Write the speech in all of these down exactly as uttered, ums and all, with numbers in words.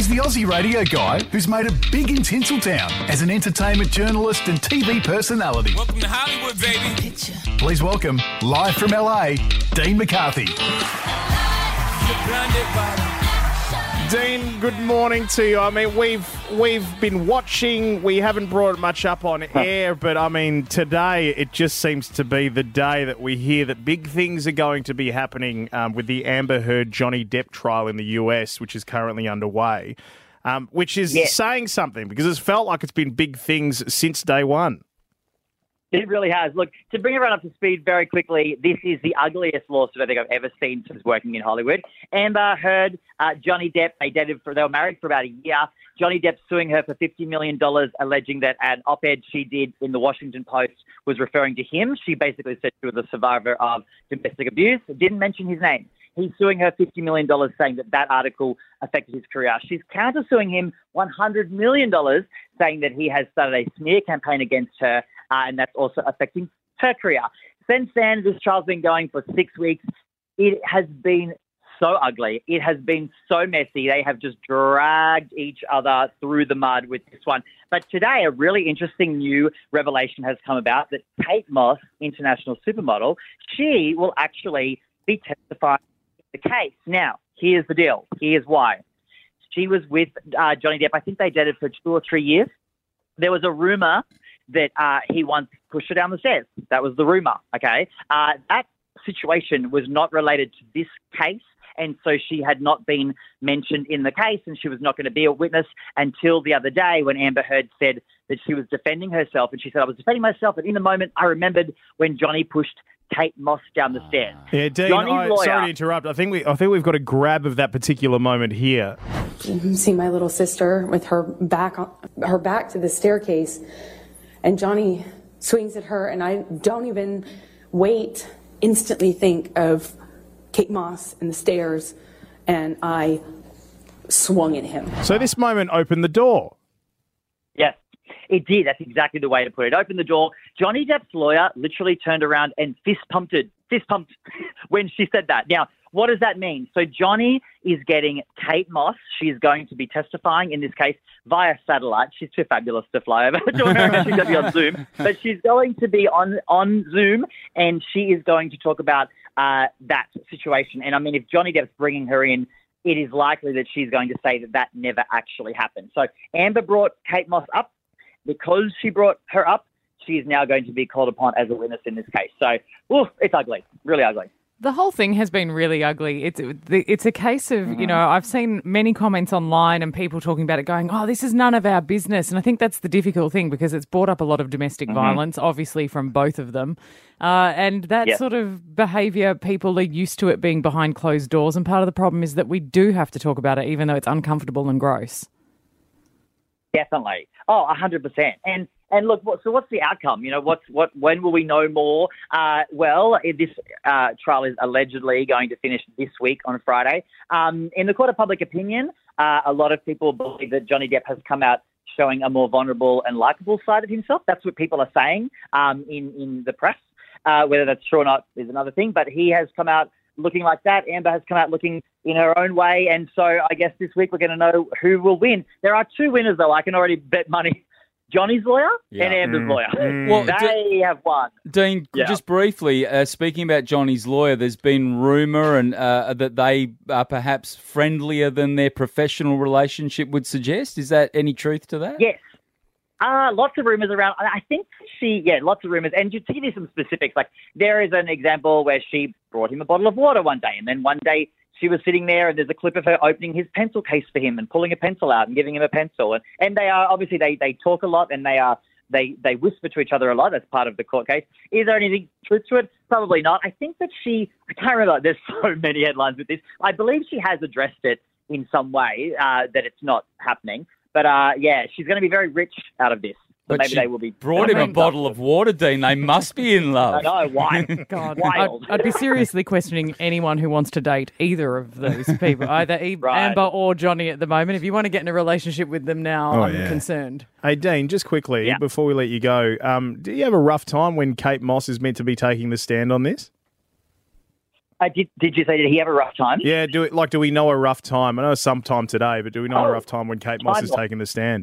the Aussie radio guy who's made it big in Tinseltown as an entertainment journalist and T V personality. Welcome to Hollywood, baby. Please welcome, live from L A, Dean McCarthy. Dean, good morning to you. I mean, we've we've been watching. We haven't brought much up on air, but I mean, today it just seems to be the day that we hear that big things are going to be happening um, with the Amber Heard Johnny Depp trial in the U S, which is currently underway, um, which is yes. saying something because it's felt like it's been big things since day one. It really has. Look, to bring everyone up to speed very quickly, this is the ugliest lawsuit I think I've ever seen since working in Hollywood. Amber Heard, uh, Johnny Depp, they dated for, they were married for about a year. Johnny Depp suing her for fifty million dollars, alleging that an op-ed she did in the Washington Post was referring to him. She basically said she was a survivor of domestic abuse, didn't mention his name. He's suing her fifty million dollars, saying that that article affected his career. She's counter-suing him one hundred million dollars, saying that he has started a smear campaign against her, Uh, and that's also affecting her career. Since then, this trial's been going for six weeks. It has been so ugly. It has been so messy. They have just dragged each other through the mud with this one. But today, a really interesting new revelation has come about that Kate Moss, international supermodel, she will actually be testifying in the case. Now, here's the deal. Here's why. She was with uh, Johnny Depp. I think they dated for two or three years. There was a rumor that uh, he once pushed her down the stairs. That was the rumor, okay? Uh, that situation was not related to this case, and so she had not been mentioned in the case, and she was not going to be a witness until the other day when Amber Heard said that she was defending herself, and she said, I was defending myself, and in the moment I remembered when Johnny pushed Kate Moss down the stairs. Yeah, Dean, Johnny's I, lawyer, sorry to interrupt. I think we I think we've got a grab of that particular moment here. See my little sister with her back on, her back to the staircase, and Johnny swings at her, and I don't even wait, instantly think of Kate Moss and the stairs, and I swung at him. So this moment opened the door. Yes, it did. That's exactly the way to put it. Opened the door. Johnny Depp's lawyer literally turned around and fist pumped it, fist pumped when she said that. Now, what does that mean? So Johnny is getting Kate Moss. She's going to be testifying in this case via satellite. She's too fabulous to fly over to America. She's going to be on Zoom. But she's going to be on, on Zoom, and she is going to talk about uh, that situation. And, I mean, if Johnny Depp's bringing her in, it is likely that she's going to say that that never actually happened. So Amber brought Kate Moss up. Because she brought her up, she is now going to be called upon as a witness in this case. So, ooh, it's ugly, really ugly. The whole thing has been really ugly. It's it's a case of, you know, I've seen many comments online and people talking about it going, oh, this is none of our business. And I think that's the difficult thing because it's brought up a lot of domestic mm-hmm. violence, obviously from both of them. Uh, and that yes. sort of behaviour, people are used to it being behind closed doors. And part of the problem is that we do have to talk about it, even though it's uncomfortable and gross. Definitely. Oh, one hundred percent. And and look, what, so what's the outcome? You know, what's what? When will we know more? Uh, well, this uh, trial is allegedly going to finish this week on Friday. Um, in the court of public opinion, uh, a lot of people believe that Johnny Depp has come out showing a more vulnerable and likable side of himself. That's what people are saying um, in, in the press. Uh, whether that's true or not is another thing. But he has come out looking like that. Amber has come out looking in her own way. And so I guess this week we're going to know who will win. There are two winners, though. I can already bet money. Johnny's lawyer yeah. and Amber's mm. lawyer. Mm. Well, they D- have won. Dean, yeah. just briefly, uh, speaking about Johnny's lawyer, there's been rumour and uh, that they are perhaps friendlier than their professional relationship would suggest. Is that any truth to that? Yes. Uh, lots of rumours around. I think she, yeah, lots of rumours. And to give you some specifics, like there is an example where she brought him a bottle of water one day, and then one day she was sitting there and there's a clip of her opening his pencil case for him and pulling a pencil out and giving him a pencil. And, and they are, obviously, they, they talk a lot and they are they, they whisper to each other a lot. That's part of the court case. Is there anything truth to it? Probably not. I think that she, I can't remember, there's so many headlines with this. I believe she has addressed it in some way, uh, that it's not happening. But, uh, yeah, she's going to be very rich out of this. So but maybe she they will be brought him a bottle of water, Dean. They must be in love. I know, why? God, Wild. I'd, I'd be seriously questioning anyone who wants to date either of those people, either right. Amber or Johnny at the moment. If you want to get in a relationship with them now, oh, I'm yeah. concerned. Hey, Dean, just quickly, yeah. before we let you go, um, do you have a rough time when Kate Moss is meant to be taking the stand on this? Uh, did, did you say, did he have a rough time? Yeah, do it. Like, do we know a rough time? I know sometime today, but do we know Oh, a rough time when Kate Moss is time- taking the stand?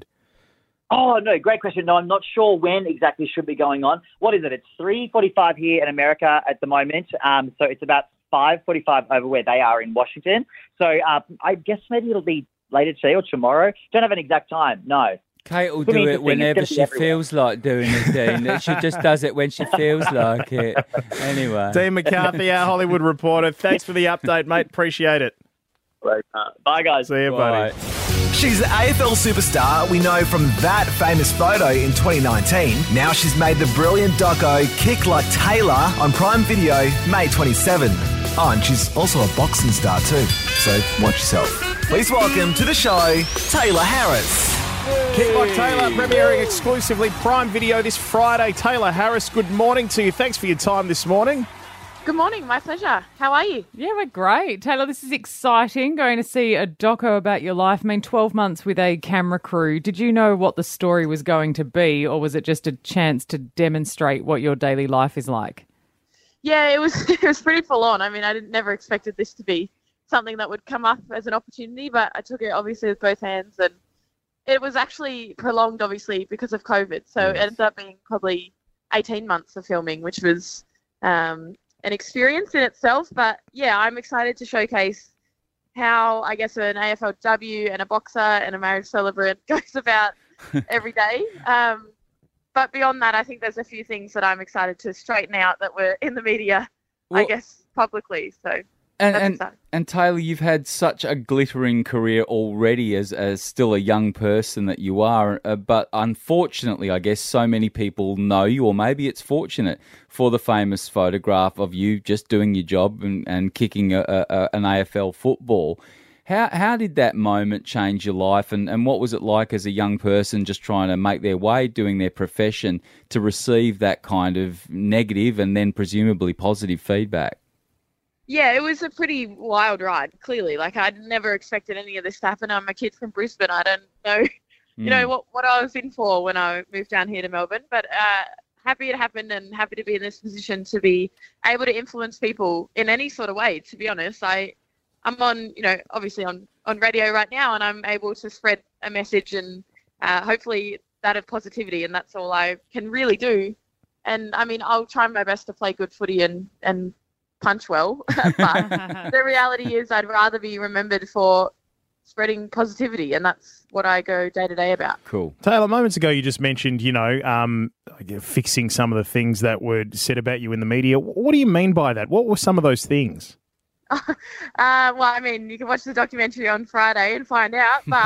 Oh, no, great question. No, I'm not sure when exactly should be going on. What is it? It's three forty-five here in America at the moment. Um, so it's about five forty-five over where they are in Washington. So uh, I guess maybe it'll be later today or tomorrow. Don't have an exact time, no. Kate will It's gonna do be it interesting. whenever It's she gonna be everywhere. feels like doing it, Dean. She just does it when she feels like it. Anyway. Dean McCarthy, our Hollywood reporter. Thanks for the update, mate. Appreciate it. Right. Uh, bye, guys. See you, Bye. buddy. She's an A F L superstar we know from that famous photo in twenty nineteen. Now she's made the brilliant doco Kick Like Taylor on Prime Video May twenty-seventh. Oh, and she's also a boxing star too, so watch yourself. Please welcome to the show, Taylor Harris. Kick Like Taylor, premiering exclusively Prime Video this Friday. Taylor Harris, good morning to you. Thanks for your time this morning. Good morning, my pleasure. How are you? Yeah, we're great. Taylor, this is exciting, going to see a doco about your life. I mean, twelve months with a camera crew. Did you know what the story was going to be, or was it just a chance to demonstrate what your daily life is like? Yeah, it was it was pretty full on. I mean, I didn't, never expected this to be something that would come up as an opportunity, but I took it obviously with both hands, and it was actually prolonged, obviously, because of COVID. So it ended up being probably eighteen months of filming, which was um, an experience in itself. But yeah, I'm excited to showcase how, I guess, an A F L W and a boxer and a marriage celebrant goes about every day. Um, but beyond that, I think there's a few things that I'm excited to straighten out that were in the media, I Well- guess, publicly. So And, that's and, exciting. and Taylor, you've had such a glittering career already as, as still a young person that you are. Uh, but unfortunately, I guess so many people know you, or maybe it's fortunate, for the famous photograph of you just doing your job and, and kicking a, a, an A F L football. How how did that moment change your life, and, and what was it like as a young person just trying to make their way, doing their profession, to receive that kind of negative and then presumably positive feedback? Yeah, it was a pretty wild ride, clearly. Like, I'd never expected any of this to happen. I'm a kid from Brisbane. I don't know, you know, what, what I was in for when I moved down here to Melbourne. But uh, happy it happened, and happy to be in this position to be able to influence people in any sort of way, to be honest. I, I'm on, you know, obviously on, on radio right now, and I'm able to spread a message and uh, hopefully that of positivity, and that's all I can really do. And, I mean, I'll try my best to play good footy and, and punch well, but the reality is I'd rather be remembered for spreading positivity, and that's what I go day to day about. Cool. Taylor, moments ago you just mentioned, you know, um, fixing some of the things that were said about you in the media. What do you mean by that? What were some of those things? Uh, well, I mean, you can watch the documentary on Friday and find out, but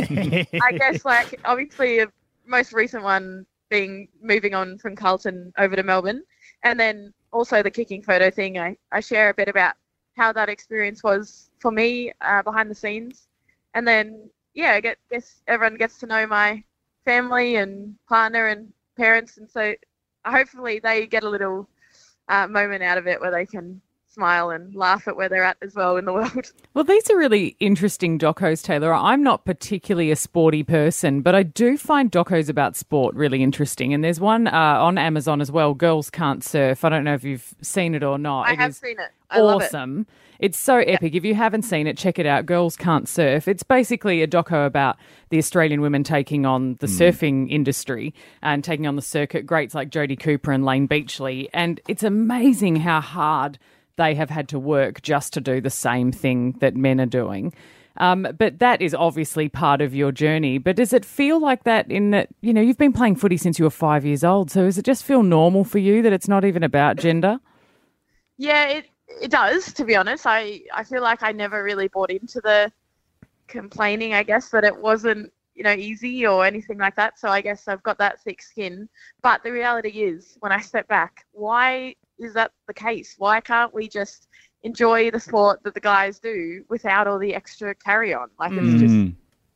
I guess, like, obviously the most recent one being moving on from Carlton over to Melbourne, and then also the kicking photo thing. I, I share a bit about how that experience was for me uh, behind the scenes. And then, yeah, I get, guess everyone gets to know my family and partner and parents. And so hopefully they get a little uh, moment out of it where they can smile and laugh at where they're at as well in the world. Well, these are really interesting docos, Taylor. I'm not particularly a sporty person, but I do find docos about sport really interesting. And there's one uh, on Amazon as well, Girls Can't Surf. I don't know if you've seen it or not. I It have is seen it. I love it. awesome. It's so epic. If you haven't seen it, check it out. Girls Can't Surf. It's basically a doco about the Australian women taking on the surfing industry and taking on the circuit greats like Jodie Cooper and Lane Beachley. And it's amazing how hard they have had to work just to do the same thing that men are doing. Um, but that is obviously part of your journey. But does it feel like that in that, you know, you've been playing footy since you were five years old. So does it just feel normal for you that it's not even about gender? Yeah, it it does, to be honest. I, I feel like I never really bought into the complaining, I guess, that it wasn't, you know, easy or anything like that. So I guess I've got that thick skin. But the reality is, when I step back, why is that the case? Why can't we just enjoy the sport that the guys do without all the extra carry on? Like, it's just,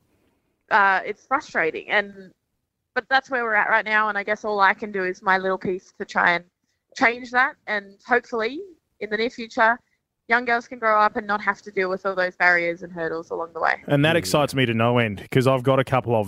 uh, it's frustrating. And, but that's where we're at right now. And I guess all I can do is my little piece to try and change that. And hopefully in the near future, young girls can grow up and not have to deal with all those barriers and hurdles along the way. And that excites me to no end because I've got a couple of them.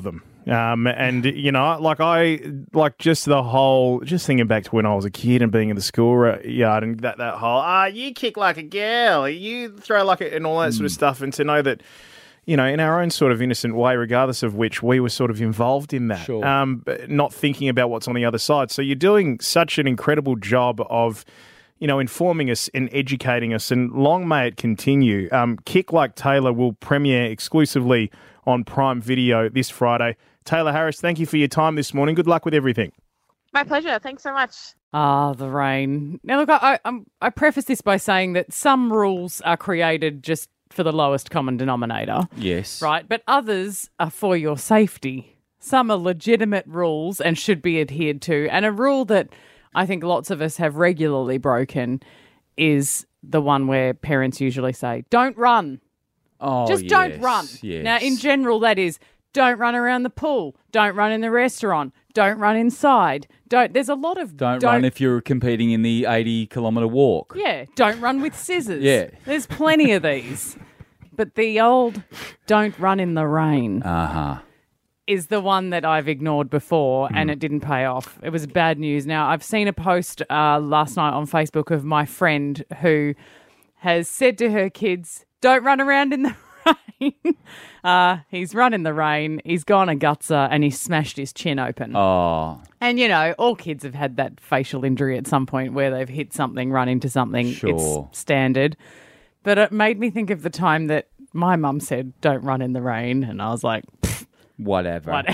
Um, and, you know, like I, like just the whole, just thinking back to when I was a kid and being in the schoolyard and that, that whole, ah, you kick like a girl, you throw like a, and all that mm. sort of stuff. And to know that, you know, in our own sort of innocent way, regardless of which, we were sort of involved in that, sure. um, not thinking about what's on the other side. So you're doing such an incredible job of, you know, informing us and educating us, and long may it continue. Um, Kick Like Taylor will premiere exclusively on Prime Video this Friday. Taylor Harris, thank you for your time this morning. Good luck with everything. My pleasure. Thanks so much. Ah, the rain. Now, look, I, I, I preface this by saying that some rules are created just for the lowest common denominator. Yes. Right? But others are for your safety. Some are legitimate rules and should be adhered to. And a rule that I think lots of us have regularly broken is the one where parents usually say, don't run. Oh, Just yes, don't run. Yes. Now, in general, that is don't run around the pool, don't run in the restaurant, don't run inside. Don't. There's a lot of don't, don't run if you're competing in the eighty kilometre walk. Yeah, don't run with scissors. Yeah. There's plenty of these. But the old don't run in the rain Uh-huh. is the one that I've ignored before Mm. and it didn't pay off. It was bad news. Now, I've seen a post uh, last night on Facebook of my friend who has said to her kids, don't run around in the rain. uh, he's run in the rain, he's gone a gutser, and he smashed his chin open. Oh. And, you know, all kids have had that facial injury at some point where they've hit something, run into something. Sure. It's standard. But it made me think of the time that my mum said, don't run in the rain. And I was like, whatever. Whatever.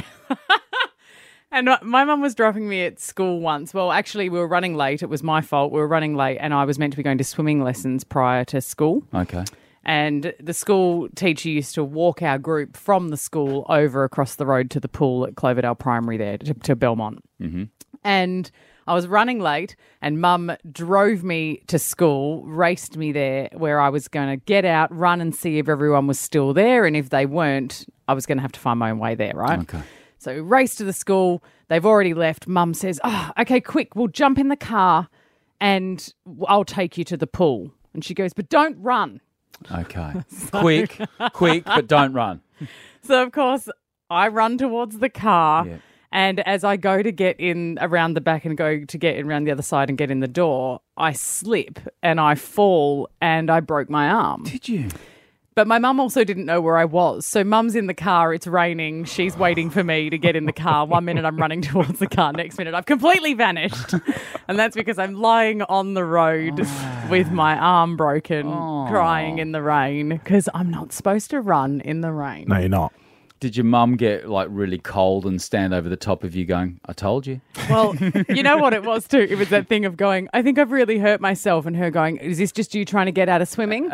And my mum was dropping me at school once. Well, actually, we were running late. It was my fault. We were running late and I was meant to be going to swimming lessons prior to school. Okay. And the school teacher used to walk our group from the school over across the road to the pool at Cloverdale Primary there, to, to Belmont. Mm-hmm. And I was running late and Mum drove me to school, raced me there where I was going to get out, run and see if everyone was still there. And if they weren't, I was going to have to find my own way there, right? Okay. So we race to the school. They've already left. Mum says, oh, okay, quick, we'll jump in the car and I'll take you to the pool. And she goes, but don't run. Okay. quick, quick, but don't run. So, of course, I run towards the car. Yeah. And as I go to get in around the back and go to get in around the other side and get in the door, I slip and I fall and I broke my arm. Did you? But my mum also didn't know where I was. So mum's in the car, it's raining, she's waiting for me to get in the car. One minute I'm running towards the car, next minute I've completely vanished. And that's because I'm lying on the road oh. with my arm broken, oh. crying in the rain, because I'm not supposed to run in the rain. No, you're not. Did your mum get like really cold and stand over the top of you going, I told you? Well, you know what it was too? It was that thing of going, I think I've really hurt myself, and her going, is this just you trying to get out of swimming?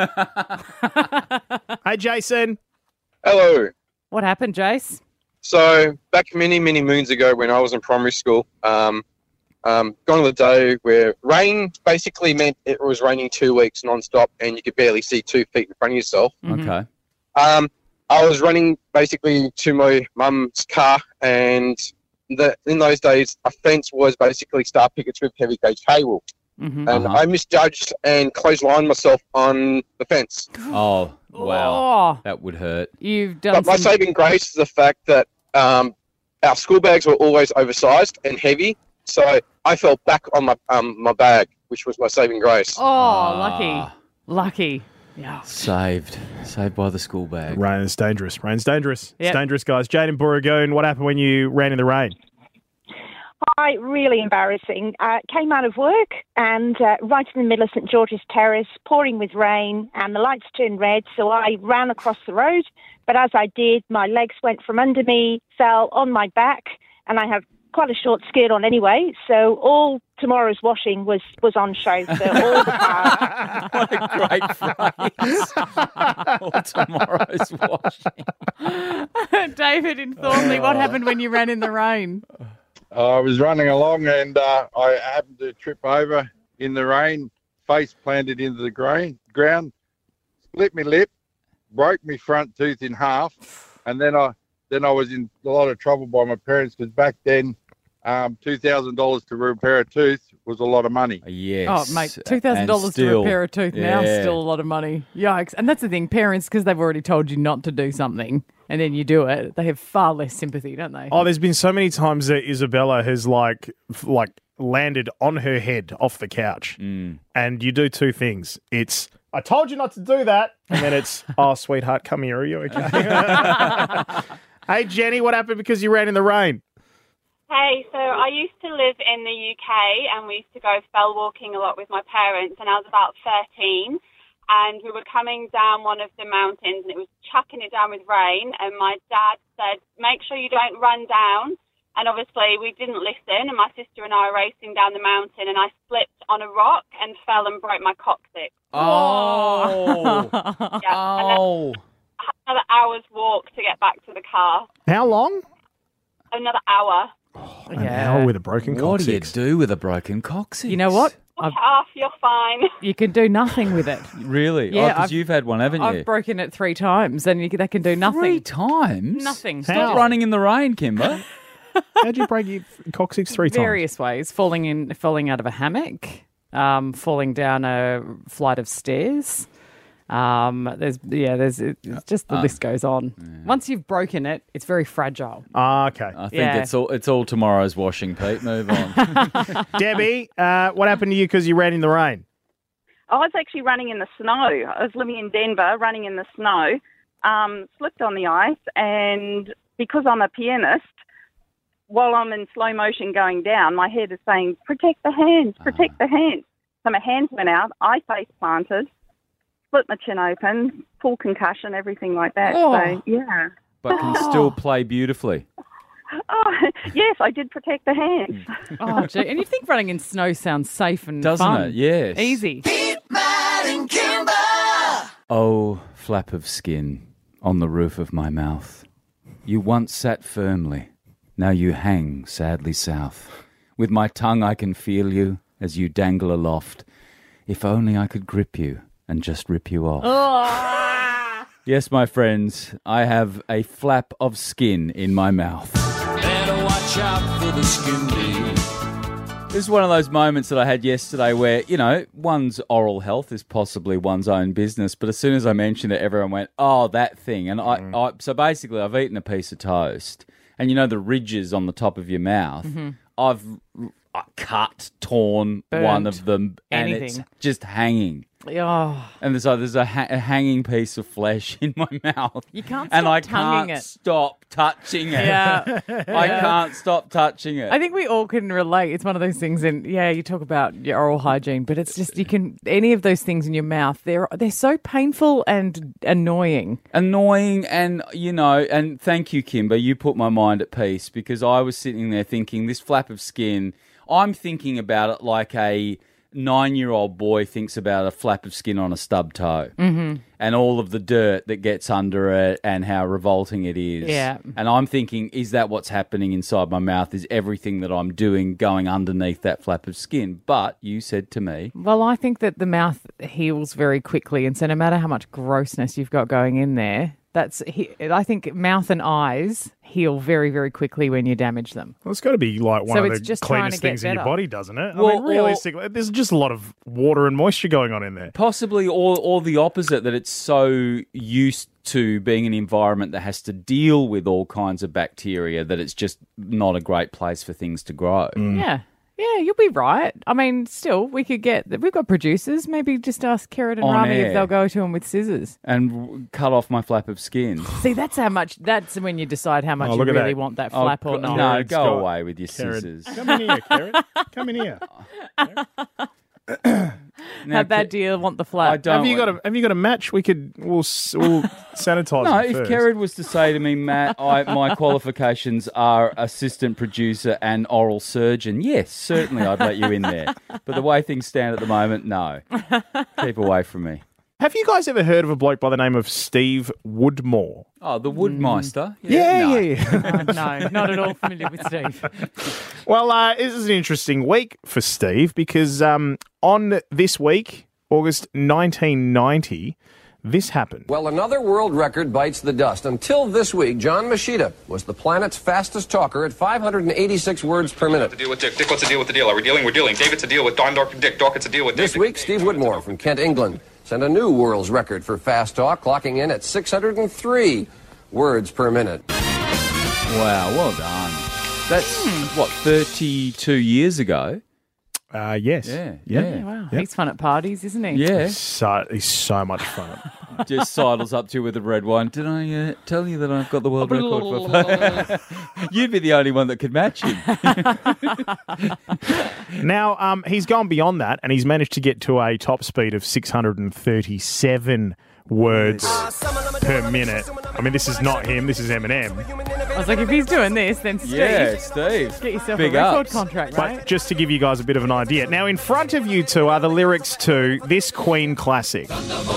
Hey, Jason. Hello. What happened, Jace? So back many, many moons ago when I was in primary school, um, um, gone on the day where rain basically meant it was raining two weeks non-stop and you could barely see two feet in front of yourself. Mm-hmm. Okay. Um, I was running basically to my mum's car, and the, in those days, a fence was basically star pickets with heavy gauge cable. Mm-hmm. And Uh-huh. I misjudged and clotheslined myself on the fence. Oh, wow. Oh, That would hurt. you've done But my some... saving grace is the fact that um, our school bags were always oversized and heavy, so I fell back on my um, my bag, which was my saving grace. Oh, Ah. lucky. Lucky. Yeah. Saved. Saved by the school bag. Rain's dangerous. Rain's dangerous. Yep. It's dangerous, guys. Jade and Booragoon, what happened when you ran in the rain? Hi, really embarrassing. Uh, came out of work and uh, right in the middle of St George's Terrace, pouring with rain, and the lights turned red, so I ran across the road. But as I did, my legs went from under me, fell on my back, and I have quite a short skirt on anyway, so all tomorrow's washing was, was on show. So all the power. What a great phrase. All tomorrow's washing. David in Thornley, what happened when you ran in the rain? I was running along and uh, I happened to trip over in the rain, face planted into the grain, ground, split my lip, broke my front tooth in half, and then I then I was in a lot of trouble by my parents because back then um, two thousand dollars to repair a tooth was a lot of money. Yes. Oh, mate, two thousand dollars to still- repair a tooth now is yeah. still a lot of money. Yikes. And that's the thing, parents, because they've already told you not to do something and then you do it, they have far less sympathy, don't they? Oh, there's been so many times that Isabella has like f- like landed on her head off the couch, Mm. and you do two things. It's I told you not to do that, and then it's oh, sweetheart, come here. Are you okay? Hey, Jenny, what happened because you ran in the rain? Hey, so I used to live in the U K and we used to go fell walking a lot with my parents, and I was about thirteen and we were coming down one of the mountains and it was chucking it down with rain, and my dad said, make sure you don't run down. And obviously we didn't listen, and my sister and I were racing down the mountain and I slipped on a rock and fell and broke my coccyx. Oh. Yeah, and then Oh. I had another hour's walk to get back to the car. How long? Another hour. An hour with a broken What do you coccyx. do with a broken coccyx? You know what? Look off, you're fine. You can do nothing with it. Really? Yeah, oh, because I've- you've had one, haven't you? I've broken it three times and you, they can do nothing. Three times? Nothing. Stop running in the rain, Kimber. How'd you break your coccyx three times? Various ways. Falling in, falling out of a hammock, um, falling down a flight of stairs. Um, there's yeah, there's it's just the Uh, list goes on. Once you've broken it, it's very fragile. Ah, okay. I think Yeah. it's all it's all tomorrow's washing, Pete. Move on. Debbie, uh, what happened to you because you ran in the rain? I was actually running in the snow. I was living in Denver, running in the snow, um, slipped on the ice, and because I'm a pianist, while I'm in slow motion going down, my head is saying, protect the hands, protect the hands. So my hands went out, I face planted, split my chin open, full concussion, everything like that. Oh. So, yeah. But can still play beautifully. Oh, yes, I did protect the hands. Oh, gee. And you think running in snow sounds safe and Doesn't fun. it? Yes. Easy. Oh, flap of skin on the roof of my mouth. You once sat firmly, now you hang sadly south. With my tongue I can feel you as you dangle aloft. If only I could grip you and just rip you off. Yes, my friends, I have a flap of skin in my mouth. Better watch out for the skin bee. This is one of those moments that I had yesterday where, you know, one's oral health is possibly one's own business, but as soon as I mentioned it, everyone went, oh, that thing. And I, I so basically I've eaten a piece of toast, and you know the ridges on the top of your mouth, Mhm. I've uh, cut, torn Burnt. one of them, and it's Anything. just hanging. Oh, And there's a, there's a, ha- a hanging piece of flesh in my mouth. you can't and stop I tonguing can't it. stop touching it. Yeah. I Yeah. can't stop touching it. I think we all can relate. It's one of those things, and yeah, you talk about your oral hygiene, but it's just you can any of those things in your mouth. They're they're so painful and annoying. Annoying, and you know, and thank you, Kimber. You put my mind at peace, because I was sitting there thinking, this flap of skin. I'm thinking about it like a nine-year-old boy thinks about a flap of skin on a stub toe, Mhm. and all of the dirt that gets under it, and how revolting it is. Yeah. And I'm thinking, is that what's happening inside my mouth? Is everything that I'm doing going underneath that flap of skin? But you said to me, Well, I think that the mouth heals very quickly, and so no matter how much grossness you've got going in there, that's he, I think mouth and eyes heal very, very quickly when you damage them. Well, it's got to be like one So of it's the just trying cleanest to get things in your better. body, doesn't it? Well, I mean, or- realistically, there's just a lot of water and moisture going on in there. possibly or or the opposite, that it's so used to being an environment that has to deal with all kinds of bacteria that it's just not a great place for things to grow. Yeah. Yeah, you'll be right. I mean, still, we could get, we've got producers. Maybe just ask Kerrod and On Rami air. if they'll go to them with scissors. And w- cut off my flap of skin. See, that's how much, that's when you decide how much Oh, you look at really that. want that Oh, flap or go- not. No, Kerrod's go got- away with your Kerrod. scissors. Come in here, Kerrod. Come in here. Now, How bad Ke- do you want the flap? I don't Have you want- got a Have you got a match? We could we'll s- we'll sanitize. No, it if first. Kerrod was to say to me, Matt, I, my qualifications are assistant producer and oral surgeon, yes, certainly I'd let you in there. But the way things stand at the moment, no. Keep away from me. Have you guys ever heard of a bloke by the name of Steve Woodmore? Oh, the Woodmeister? Yeah, no. yeah, yeah. Oh, no, not at all familiar with Steve. Well, uh, this is an interesting week for Steve because um, on this week, August nineteen ninety, this happened. Well, another world record bites the dust. Until this week, John Machida was the planet's fastest talker at five hundred eighty-six words per minute. What's the deal with Dick? Dick, what's the deal with the deal? Are we dealing? We're dealing. David's a deal with Don Dork. Dick Dork, it's a deal with Dick. This week, Steve Whitmore from Kent, England, set a new world's record for fast talk, clocking in at six hundred three words per minute. Wow, well done. That's, hmm. what, thirty-two years ago? Uh, yes. Yeah, yeah. yeah. Yeah, wow. Yep. He's fun at parties, isn't he? Yeah. He's so, he's so much fun. Just sidles up to you with a red wine. Did I uh, tell you that I've got the world record for You'd be the only one that could match him. Now, um, he's gone beyond that, and he's managed to get to a top speed of six hundred thirty-seven words per minute. I mean, this is not him. This is Eminem. I was like, if he's doing this, then Steve, Yeah, Steve. get yourself Big a record ups. contract, right? But just to give you guys a bit of an idea. Now, in front of you two are the lyrics to this Queen classic.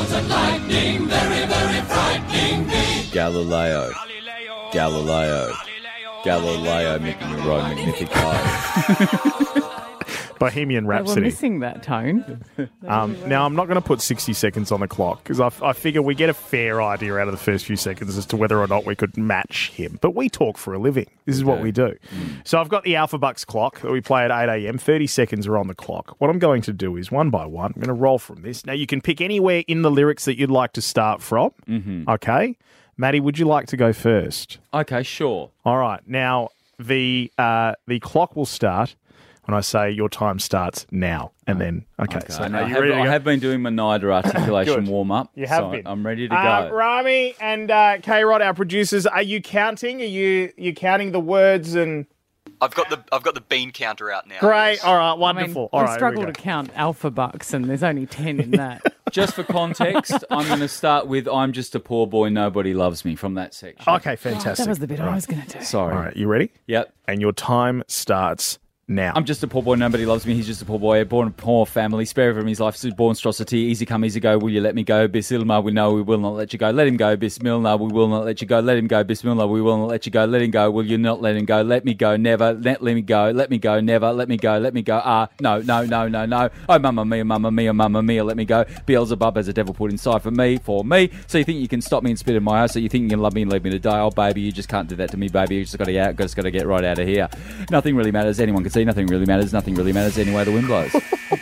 Galileo. Galileo. Galileo making me roll Magnifico. Bohemian Yeah, we're Rhapsody. missing that tone. Um, now, I'm not going to put sixty seconds on the clock because I, I figure we get a fair idea out of the first few seconds as to whether or not we could match him. But we talk for a living. This is what we do. So I've got the Alpha Bucks clock that we play at eight a.m. thirty seconds are on the clock. What I'm going to do is one by one, I'm going to roll from this. Now, you can pick anywhere in the lyrics that you'd like to start from. Mm-hmm. Okay? Maddie, would you like to go first? Okay, sure. All right. Now, the uh, the clock will start when I say your time starts now. And then, okay. Okay. So I, now you have, ready to I go? have been doing my NIDA articulation Good. warm-up. You have so been. I'm ready to Uh, go. Rami and uh, K-Rod, our producers, are you counting? Are you you counting the words and... I've got the I've got the bean counter out now. Great. All right. I mean, Wonderful. we All right. here struggle we to go. count alpha bucks, and there's only ten in that. Just for context, I'm going to start with I'm just a poor boy, nobody loves me from that section. Okay, fantastic. that was the bit All I right. was going to do. Sorry. All right. You ready? Yep. And your time starts now. I'm just a poor boy, nobody loves me. He's just a poor boy, born in a poor family, spare from his life, born monstrosity, easy come, easy go. Will you let me go? Bismillah, we know we will not let you go. Let him go. Bismillah, we will not let you go. Let him go. Bismillah, we will not let you go. Let him go. Will you not let him go? Let me go. Never. Let, let me go. Let me go. Never. Let me go. Let me go. Ah, no, no, no, no, no. Oh, mamma mia, mamma mia, mamma mia. Let me go. Beelzebub has a devil put inside for me, for me. So you think you can stop me and spit in my ass? So you think you can love me and leave me to die? Oh, baby, you just can't do that to me, baby. You just got to get out. Just got to get right out of here. Nothing really matters. Anyone can see. Nothing really matters. Nothing really matters anyway the wind blows.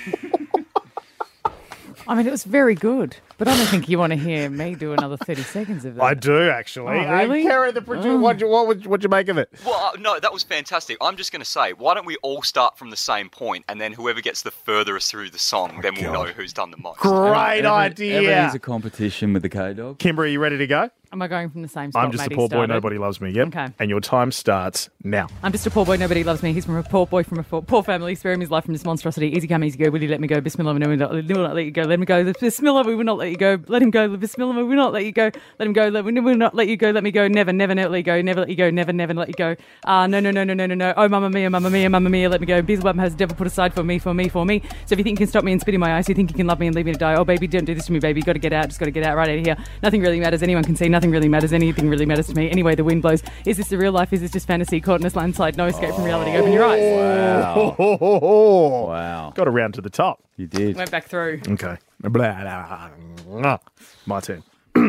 I mean, it was very good, but I don't think you want to hear me do another thirty seconds of that. I do, actually. Oh, really? Uh, Kara, the producer, Oh. what, what, would, what'd you make of it? Well, uh, no, that was fantastic. I'm just going to say, why don't we all start from the same point, and then whoever gets the furthest through the song, then we'll know who's done the most. Great Every- idea. Everything's a competition with the K-Dog. Kimber, are you ready to go? Am I going from the same spot I'm just Maddie a poor boy, started? nobody loves me. Yep. Okay. And your time starts now. I'm just a poor boy, nobody loves me. He's from a poor boy from a poor, poor family, spare him his life from this monstrosity. Easy come, easy go. Will you let me go? Bismillah, we will not, we will not let you go. Let me go. Bismillah, we will not let you go. Let him go. Bismillah, we will not let you go. Let him go. Let, we will not let you go. Let me go. Never, never, never let you go. Never let you go. Never, never let you go. Ah, uh, no, no, no, no, no, no, no. Oh, mamma mia, mamma mia, mamma mia. Let me go. Beelzebub has the devil put aside for me, for me, for me. So if you think you can stop me and spit in my eyes, you think you can love me and leave me to die. Oh, baby, don't do this to me, baby. You got to get out. Just got to get out right out of here. Nothing really matters. Anyone can see. Nothing really matters. Anything really matters to me. Anyway, the wind blows. Is this the real life? Is this just fantasy? Caught in this landslide. No escape from reality. Open your eyes. Wow. Wow. Got around to the top. You did. Went back through. Okay. Blah, blah, blah. My turn.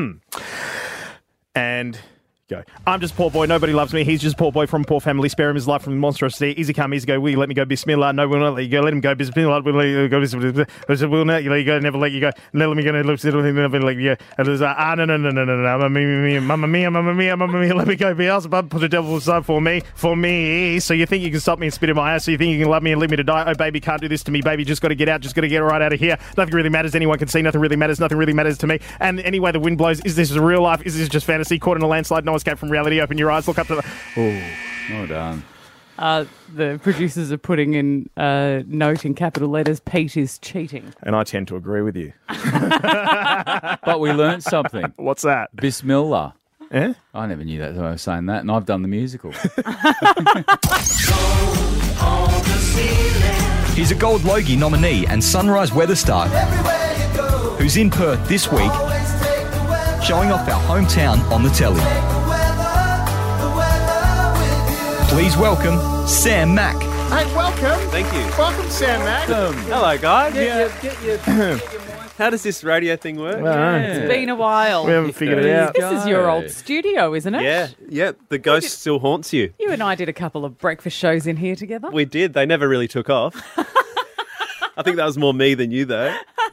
And go. I'm just a poor boy, nobody loves me. He's just a poor boy from a poor family. Spare him his life from monstrosity. Easy come, easy go. Will you let me go? Bismillah. No, we'll not let you go. Let him go. Bismillah. We'll let you go. Bismillah. We'll not let you go. Never let you go. Never let me go. Never let you go. And there's ah, no, no, no, no, no, no. Mamma mia, mamma mia, mamma mia, mamma mia. Let me go. Beelzebub put the devil aside for me, for me. So you think you can stop me and spit in my ass? So you think you can love me and leave me to die? Oh, baby, can't do this to me, baby. Just got to get out. Just got to get right out of here. Nothing really matters. Anyone can see. Nothing really matters. Nothing really matters to me. And anyway, the wind blows. Is this real life? Is this just fantasy? Caught in a landslide. No escape from reality. Open your eyes. Look up to the. Oh, well done. Uh, the producers are putting in a note in capital letters, Pete is cheating. And I tend to agree with you. But we learnt something. What's that? Bismillah. Eh? I never knew that. I was saying that, and I've done the musical. He's a Gold Logie nominee and Sunrise Weather star who's in Perth this week showing off our hometown on the telly. Please welcome Sam Mack. Hey, welcome. Thank you. Welcome, Sam Mack. Hello, guys. Yeah. Get your, get your, how does this radio thing work? It's been a while. We haven't figured it out. This is your old studio, isn't it? Yeah, yeah. The ghost still haunts you. You and I did a couple of breakfast shows in here together. We did. They never really took off. I think that was more me than you, though.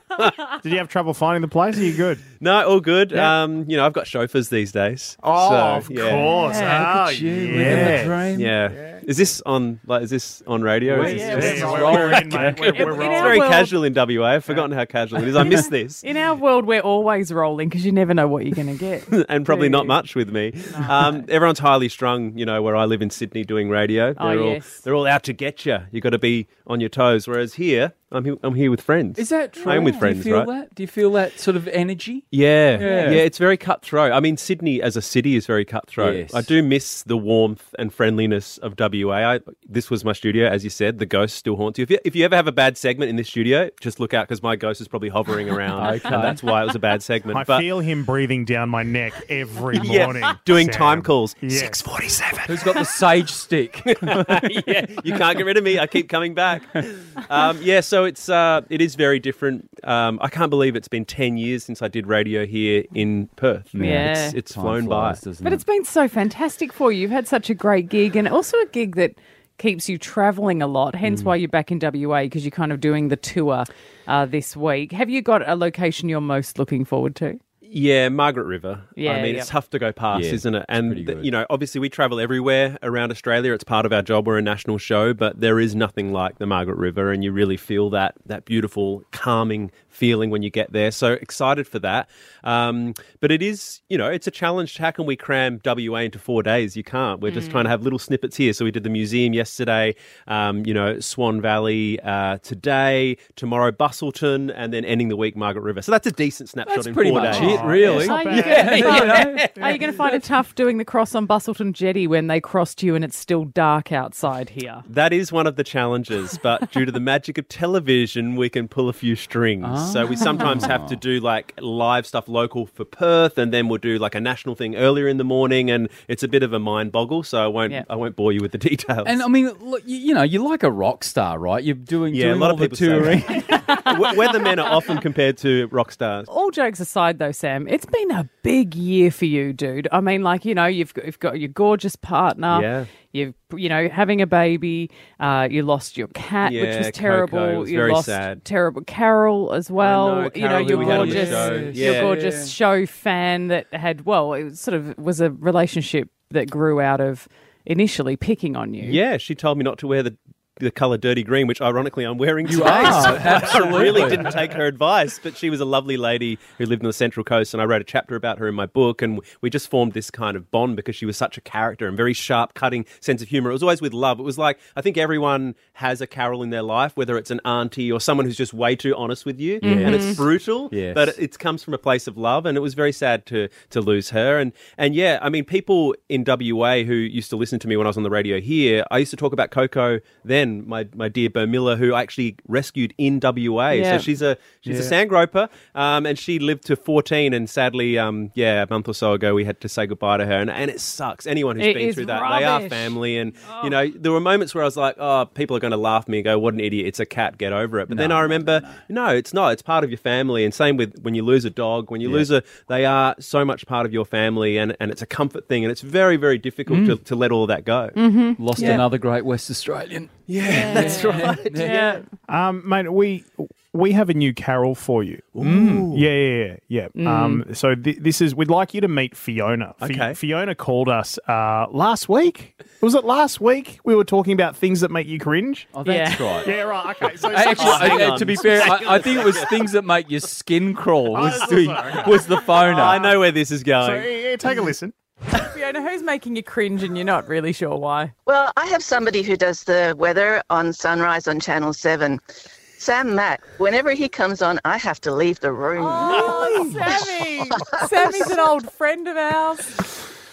Did you have trouble finding the place? Are you good? No, all good. Yeah. Um, you know, I've got chauffeurs these days. Oh, so, of yeah. course. Yeah, Oh, look at you, yeah. living the dream. Yeah. Is this on? Like, is this on radio? Well, Is this yeah, just- we're- we're in, mate. We're- we're it's rolling. very In our casual in W A. I've forgotten how casual it is. I miss this. In our world, we're always rolling because you never know what you're going to get. And probably Do not you? much with me. Um, everyone's highly strung, you know, where I live in Sydney doing radio. Oh, They're all yes. they're all out to get you. You've got to be on your toes. Whereas here, I'm he- I'm here with friends. Is that true? I'm with friends, Do you feel right? that? Do you feel that sort of energy? Yeah. Yeah. yeah, It's very cutthroat. I mean, Sydney as a city is very cutthroat. Yes. I do miss the warmth and friendliness of W A. I, this was my studio, as you said. The ghost still haunts you. If you, if you ever have a bad segment in this studio, just look out because my ghost is probably hovering around, Okay. and that's why it was a bad segment. I but feel him breathing down my neck every Yeah, morning. doing Sam. time calls. Yes. six forty-seven. Who's got the sage stick? Yeah, you can't get rid of me. I keep coming back. Um, yeah, so it's uh, it is very different. Um, I can't believe it's been ten years since I did radio here in Perth. Yeah. it's, it's Time flown flies, by. doesn't But it? it's been so fantastic for you. You've had such a great gig and also a gig that keeps you travelling a lot, hence Mm. why you're back in W A because you're kind of doing the tour uh, this week. Have you got a location you're most looking forward to? Yeah, Margaret River. Yeah, I mean, yep. it's tough to go past, Yeah, isn't it? And, pretty th- good. you know, obviously we travel everywhere around Australia. It's part of our job. We're a national show, but there is nothing like the Margaret River, and you really feel that that beautiful, calming feeling when you get there. So excited for that. Um, but it is, you know, it's a challenge. How can we cram W A into four days? You can't. We're just Mm. trying to have little snippets here. So we did the museum yesterday, um, you know, Swan Valley uh, today, tomorrow Bustleton, and then ending the week Margaret River. So that's a decent snapshot That's in pretty four much days. it, really. Are you Yeah, gonna- you know. Are you going to find it tough doing the cross on Bustleton Jetty when they crossed you and it's still dark outside here? That is one of the challenges, but due to the magic of television, we can pull a few strings. So we sometimes have to do like live stuff local for Perth, and then we'll do like a national thing earlier in the morning, and it's a bit of a mind boggle. So I won't, Yeah. I won't bore you with the details. And I mean, look, you, you know, you're like a rock star, right? You're doing, yeah, doing a lot all of people the touring. say that. We- Weathermen are often compared to rock stars. All jokes aside, though, Sam, it's been a big year for you, dude. I mean, like, you know, you've got, you've got your gorgeous partner. Yeah. You've, you know, having a baby. Uh, you lost your cat, which Yeah, was terrible. Coco, it was you very lost sad. terrible Carol as well. know, you know, Carol, who your we had on the gorgeous, show. your Yeah. gorgeous show fan that had, well, it was sort of was a relationship that grew out of initially picking on you. Yeah, she told me not to wear the the colour dirty green, which ironically I'm wearing You today. are, So absolutely. I really didn't take her advice, but she was a lovely lady who lived on the Central Coast, and I wrote a chapter about her in my book, and we just formed this kind of bond because she was such a character and very sharp, cutting sense of humour. It was always with love. It was like, I think everyone has a Carol in their life, whether it's an auntie or someone who's just way too honest with you, Yes. and it's brutal, Yes. but it, it comes from a place of love, and it was very sad to to lose her. And and yeah, I mean, people in W A who used to listen to me when I was on the radio here, I used to talk about Coco then, my my dear Bo Miller, who I actually rescued in W A. Yeah. So she's a she's Yeah. a sand groper, um, and she lived to fourteen, and sadly, um, yeah, a month or so ago, we had to say goodbye to her, and, and it sucks. Anyone who's It been is through that, they are rubbish. family, and you know, there were moments where I was like, oh, people are going to laugh at me and go, what an idiot, it's a cat, get over it. But then No, I remember, no, it's not. It's part of your family, and same with when you lose a dog, when you lose a, they are so much part of your family, and, and it's a comfort thing, and it's very, very difficult to, to let all of that go. Mm-hmm. Lost Yeah. another great West Australian. Yeah, that's right. Yeah. Um, mate, we we have a new Carol for you. Ooh. Yeah, yeah, yeah. yeah. Um, so th- this is we'd like you to meet Fiona. Fi- Okay. Fiona called us uh, last week. Was it last week? We were talking about things that make you cringe. Oh, that's Yeah. right. Yeah, right. Okay. So Actually, Oh, hang uh, on. to be fair, I, I think it was things that make your skin crawl was that's the, also- okay. was the phoner. I know where this is so going. yeah, yeah, take a listen. Fiona, who's making you cringe and you're not really sure why? Well, I have somebody who does the weather on Sunrise on Channel seven. Sam Mack, whenever he comes on, I have to leave the room. Oh, Sammy! Sammy's an old friend of ours.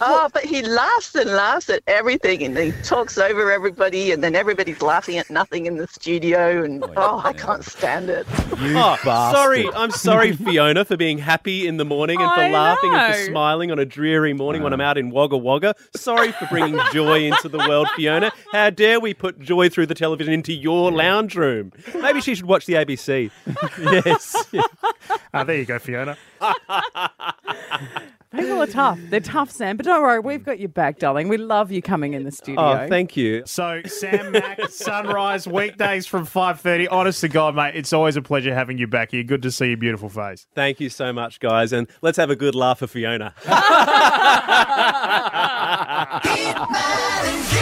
Oh, but he laughs and laughs at everything, and he talks over everybody, and then everybody's laughing at nothing in the studio, and oh, I can't stand it. You oh, sorry, I'm sorry, Fiona, for being happy in the morning and for I laughing and for know. smiling on a dreary morning when I'm out in Wagga Wagga. Sorry for bringing joy into the world, Fiona. How dare we put joy through the television into your lounge room? Maybe she should watch the A B C. Yes. Ah, there you go, Fiona. People are tough. They're tough, Sam. But don't worry, we've got your back, darling. We love you coming in the studio. Oh, thank you. So, Sam Mack, Sunrise, weekdays from five thirty. Honest to God, mate, it's always a pleasure having you back here. Good to see your beautiful face. Thank you so much, guys, and let's have a good laugh for Fiona. Get mad and get